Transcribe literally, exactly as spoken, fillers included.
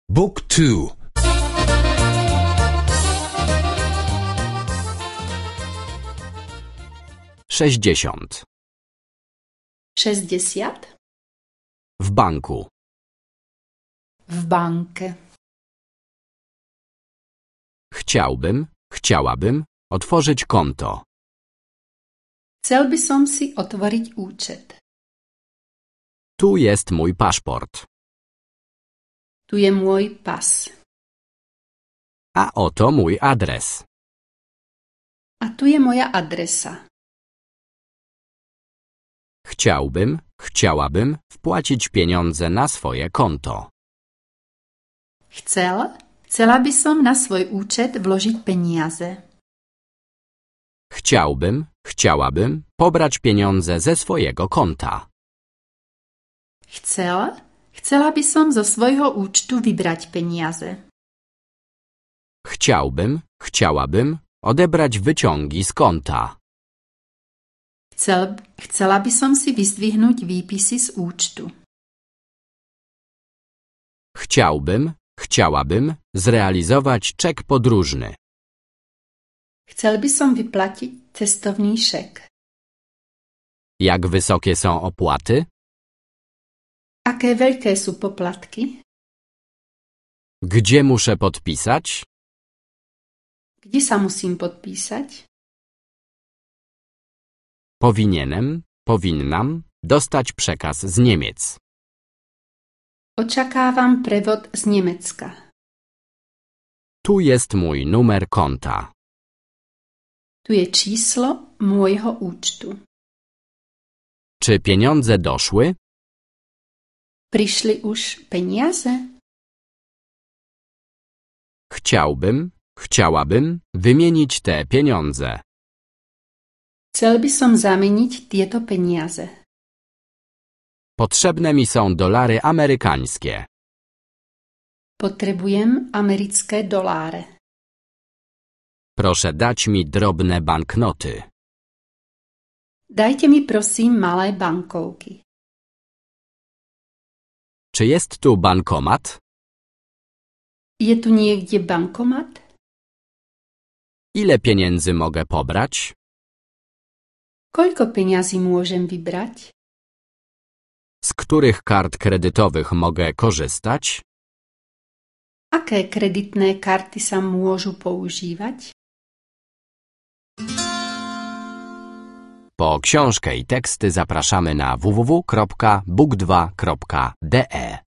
Book two. Sześćdziesiąt. Sześćdziesiąt? W banku. W bankę. Chciałbym, chciałabym otworzyć konto. Chcel by som si otvoriť účet. Tu jest mój paszport. Tu je môj pas. A oto mój adres. A tu je moja adresa. Chciałbym, chciałabym wpłacić pieniądze na swoje konto. Chcel, chcela by som na svoj účet vložiť peniaze. Chciałbym, chciałabym pobrać pieniądze ze swojego konta. Chcel, chcela by som zo svojho účtu vybrať peniaze. Chciałbym, chciałabym odebrać wyciągi z konta. Chcel, chcela by som si vyzdvihnúť výpisy z účtu. Chciałbym, chciałabym zrealizować czek podróżny. Chcel by som vyplatiť cestovný šek. Jak wysokie są opłaty? Aké veľké sú poplatky? Gdzie muszę podpisać? Kde sa musím podpísať? Powinienem, powinnam dostać przekaz z Niemiec. Očakávam prevod z Nemecka. Tu jest mój numer konta. Tu je číslo môjho účtu. Czy pieniądze doszły? Prišli už peniaze? Chciałbym, chciałabym wymienić te pieniądze. Chcel by som zameniť tieto peniaze. Potrzebne mi są dolary amerykańskie. Potrebujem americké doláre. Proszę dać mi drobne banknoty. Dajte mi prosím malé bankovky. Czy jest tu bankomat? Je tu niekde bankomat? Ile pieniędzy mogę pobrać? Koľko peňazí môžem vybrať? Z których kart kredytowych mogę korzystać? Aké kreditné karty sa môžu používať? Po książkę i teksty zapraszamy na w w w kropka book dwa kropka d e.